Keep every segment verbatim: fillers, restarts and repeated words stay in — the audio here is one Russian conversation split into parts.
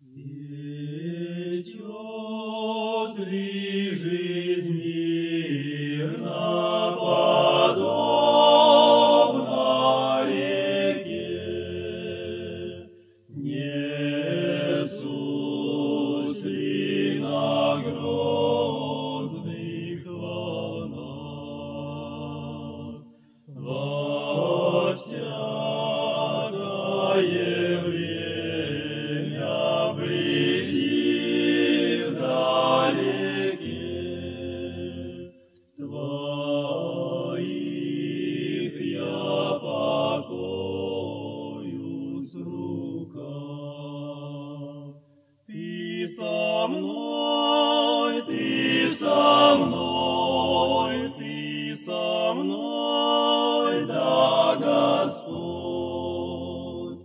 Течет ли жизнь мирно, подобно реке? Несусь ли на грозных волнах? Во всякое время вблизи, вдалеке Твоих я покоюсь в руках. Ты со мной, Ты со мной, Ты со мной, да, Господь,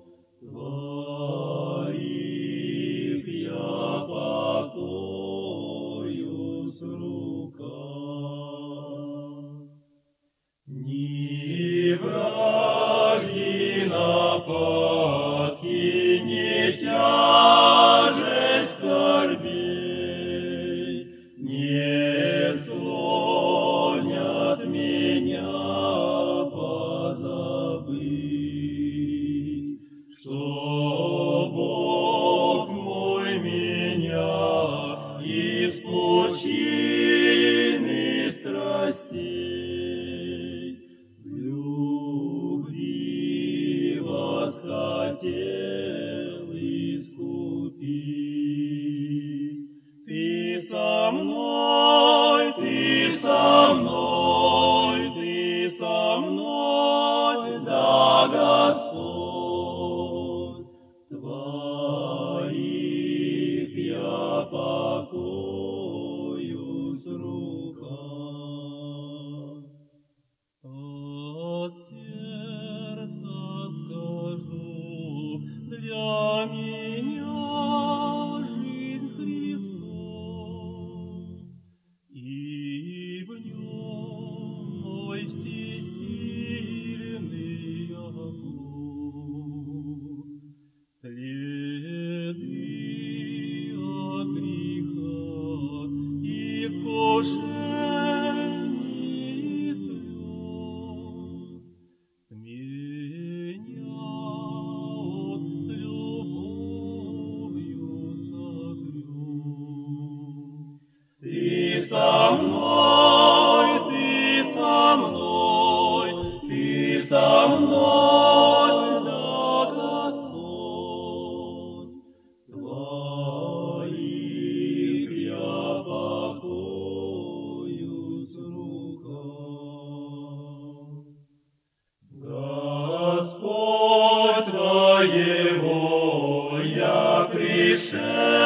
Твоих я покоюсь в руках. Ни вражьи нападки, ни тяжесть скорбей не склонят меня позабыть, что Бог мой меня из пучины страстей в любви восхотел искупить. Ты со мной, Ты со мной, Ты со мной, да, Господь, Твоих я покоюсь в руках. От сердца скажу, для меня жизнь Христос, и в нем мой всесильный Бог. Следы от греха, искушений и слез с меня он с любовью сотрет. Ты со мной, Ты со мной, Ты со мной, да, Господь, Твоих я покоюсь в руках. Господь, Твоего я пришел,